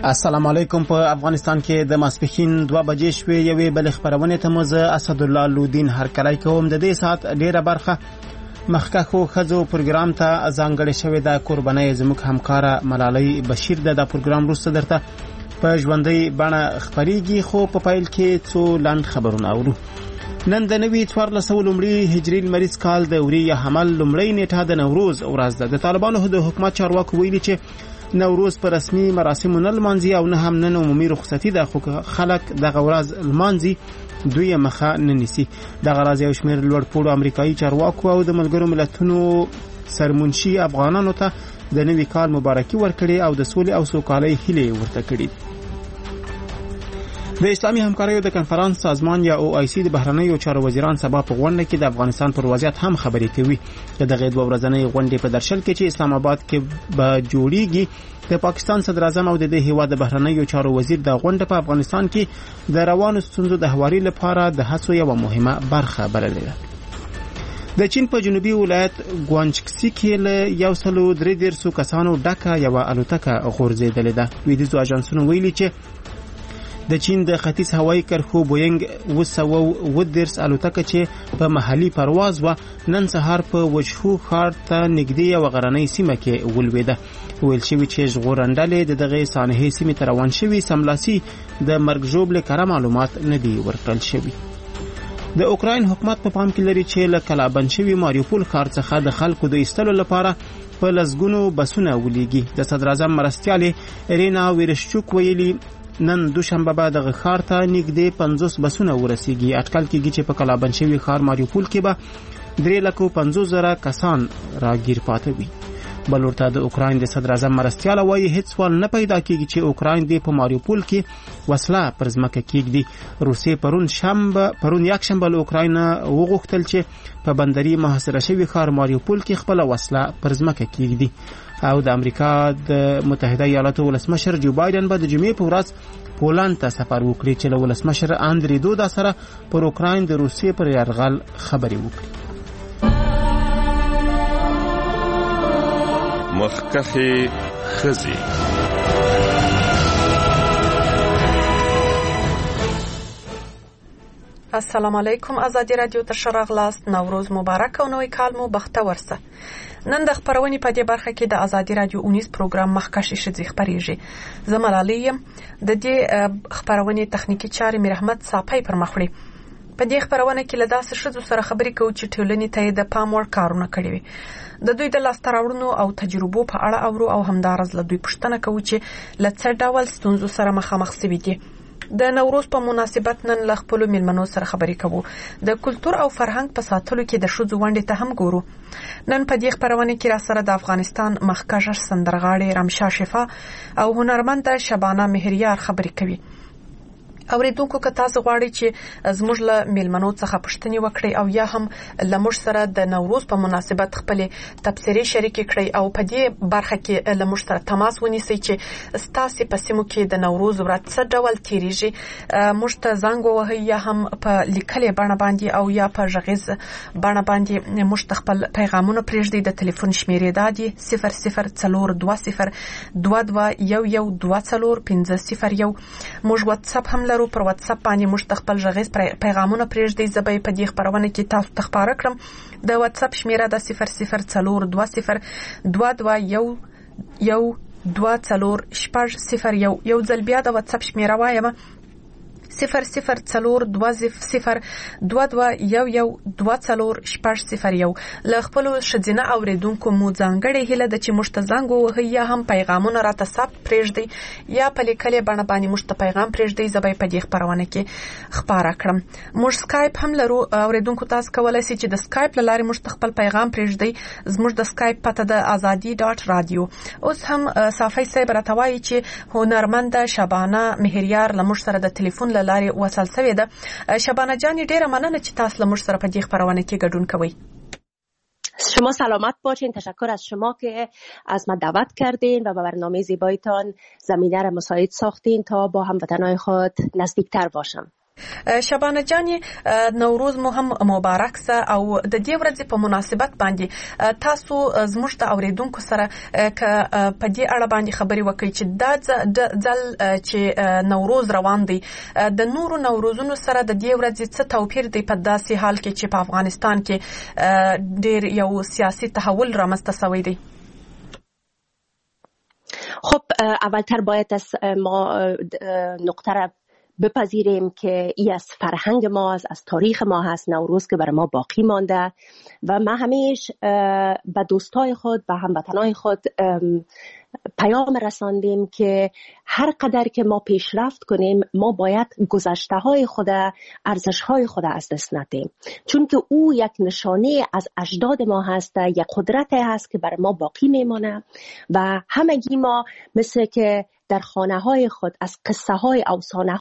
السلام علیکم. په افغانستان کې د ماسپښین 2 بجې شوې یوې بل خبرونه ته مزه اسد الله لودین هرکلی کوم. د دې سات ډیره برخه مخکښو خزو پروګرام ته ځانګړې شوې ده. قرباني زموږ همکاره ملالۍ بشیر ده. د پروګرام وروسته درته په ژوندۍ بڼه خبرېږي، خو په پیل کې څو لنډ خبرونه اورو. نن د نوي 1400 لومړي هجري لمریز کال د وري حمل لومړۍ نیټه د نوروز ورځ ده. د طالبانو د حکومت چارواکو ویلي چې نوروز پر رسمي مراسمو نه لمانځي او نه هم نن عمومي رخصتي ده، خو خلک دغه ورځ لمانځي دوی مخه نه نیسي. دغه راز یو شمېر لوړپوړو امریکایي چارواکو او د ملګرو ملتونو سرمنشي افغانانو ته د نوي کال مبارکي ورکړي او د سولې او سوکالۍ هیلې ورته کړي. د اسلامي همکاریو د کنفرانس سازمان یا OIC د بهرنیو چارو وزیران سبا په غونډه کې د افغانستان پر وضعیت هم خبرې کوي. دغه دوه ورځنۍ غونډې په درشل کې چې اسلام آباد کې به جوړیږي، د پاکستان صدر اعظم او د دې هیواد د بهرنیو چارو وزیر د غونډه په افغانستان کې د روانو ستونزو د هواري لپاره د هڅو یوه مهمه برخه بللې ده. د چین په جنوبي ولایت ګوانچکسي کې له 133 کسانو ډکه یوه الوتکه غورځېدلې ده. ویدیزو اژانسونو ویلي چې د چین د ختیځ هوایي کرښو بوینګ 210 الوتکه چې په محلي پرواز و نن سهار په وجهو ښار ته نږدې یوه غرنۍ سیمه کې ولوېده. ویل شوي چې ژغورنډلې د دغې سانحې سیمې ته روان شوي، سملاسي د مرګ ژوبلې کره معلومات نه دي ورکړل شوي. د اوکراین حکومت په پام کې لري چې له کلابند شوي ماریوپول ښار څخه د خلکو د ایستلو لپاره په لسګونو بسونه ولیږي. د صدر اعظم مرستیالې ایرینا ویرشچوک ویلي نن دوشنبه به دغه ښار ته نږدې 50 بسونه ورسیږي. اټکل کېږي چې په کلابند شوي ښار ماریوپول کې به 350,000 کسان راګیر پاتې وي. بل ورته د اوکراین د صدر اعظم مرستیاله وایي هیڅ سوال نه پیدا کېږي چې اوکراین دې په ماریوپول کې وسله پر ځمکه کېږدي. روسیې پرون یکشنبه له اوکراین وغوښتل چې په بندري محاصره شوي ښار ماریوپول کې خپله وسله پر ځمکه کېږدي. او د امریکا د متحده ایالاتو ولسمشر جو بایدن به د جمعې په ورځ پولند ته سفر وکړي چې له ولسمشر اندري دودا سره پر اوکراین د روسیې پر یرغل خبرې وکړي. مخکښې ښځې. السلام علیکم. آزادی رادیو ته ښه راغلاست. نوروز مبارک او نوی کال مو بختور شه. نن د خبرونې په دې برخه کې د آزادی رادیو 19 پروګرام مخکښې ښځې خبرېږي. زه ملالۍ یم. د دې خبرونې تخنیکی چارې میر احمد صافی پر مخ وړي. په دې خبرونه کې له داسې ښځو سره خبرې کوو چې ټولنې ته د پام وړ کارونه کړي وي. د دوی د لاسته راوړنو او تجربو په اړه اورو او همدارز له دوی پوښتنه کوو چې له څه ډول ستونزو سره مخامخ شوي دي. د نوروز په مناسبت نن له خپلو میلمنو سره خبرې کوو. د کلتور او فرهنګ په ساتلو کې د ښځو ونډې ته هم ګورو. نن په دې خبرونه کې را سره د افغانستان مخکښه سندرغاړې رمشا شفا او هنرمنده شبانه مهریار خبرې کوي. اوریدونکو که تاسو غواړئ چې زموږ له میلمنو څخه پوښتنې وکړئ او یا هم له موږ سره د نوروز په مناسبت خپلې تبصرې شریکې کړئ او په دې برخه کې له موږ سره تماس ونیسئ چې ستاسو په سیمو کې د نوروز ورځ څه ډول تیریږي، موږ ته زنګ ووهئ یا هم په لیکلې بڼه باندې او یا په غږیز بڼه باندې موږ ته خپل پیغامونه پرېږدئ. د ټلیفون شمیرې دا دي 004202112450. موږ واتساپ هم پر واتساپ باندې موږ خپل غږیز پیغامونه پرېږدئ. زه به په دې خبرونه کې تاسو ته خبره کړم. د واتساپ شمیره ده 0020221240. یو ځل بیا د واتساپ شمیره وایم 0020221240. له خپلو ښځینه اوریدونکو مو ځانګړې هیله ده چې موږ ته زنګ ووهئ یا هم پیغامونه راته ثبت پرېږدئ یا په لیکلې بڼه باندې موږ ته پیغام پرېږدئ. زه به په دې خبرونه کې خبره کړم. موږ سکایپ هم لرو. اوریدونکو تاسو کولی شئ چې د سکایپ له لارې موږ ته خپل پیغام پرېږدئ. زموږ د سکایپ پته د azadi.radio. اوس هم صافی صاحب راته وایي چې هنرمنده شبانه مهریار له موږ سره د ټلیفون له لارې وصل شوې ده. شبانه جان ډیره مننه چې تاسو له موږ سره په دې خبرونه کې ګډون کوئ. شما سلامت باشین. تشکر از شما که از ما دعوت کردین و با برنامه زیبایتان زمینه را مساعد ساختین تا با هموطنان خود نزدیکتر باشم. شبانه جان، نوروز مو هم مبارک سه او د دې ورځې په مناسبت باندې تاسو زموږ د اوریدونکو سره ک په دې اړه باندې خبري وکړئ چې د ځل چې نوروز روان دی د نورو نوروزونو سره د دې ورځې څه توپیر دی په داسې حال کې چې په افغانستان کې ډېر یو سیاسي تحول رامنځته شوی دی. خب اولتر باید از ما نقطه را بپذیریم که ای از فرهنگ ما است، از تاریخ ما هست، نوروز که برای ما باقی مانده و ما همیشه به دوستای خود و هموطنای خود پیام رساندیم که هر قدر که ما پیشرفت کنیم ما باید گذشته های خود، ارزش های خود از دست ندیم، چون که او یک نشانه از اجداد ما هست، یک قدرت هست که برای ما باقی میمانه و همگی ما مثل که در خانه های خود از قصه های افسانه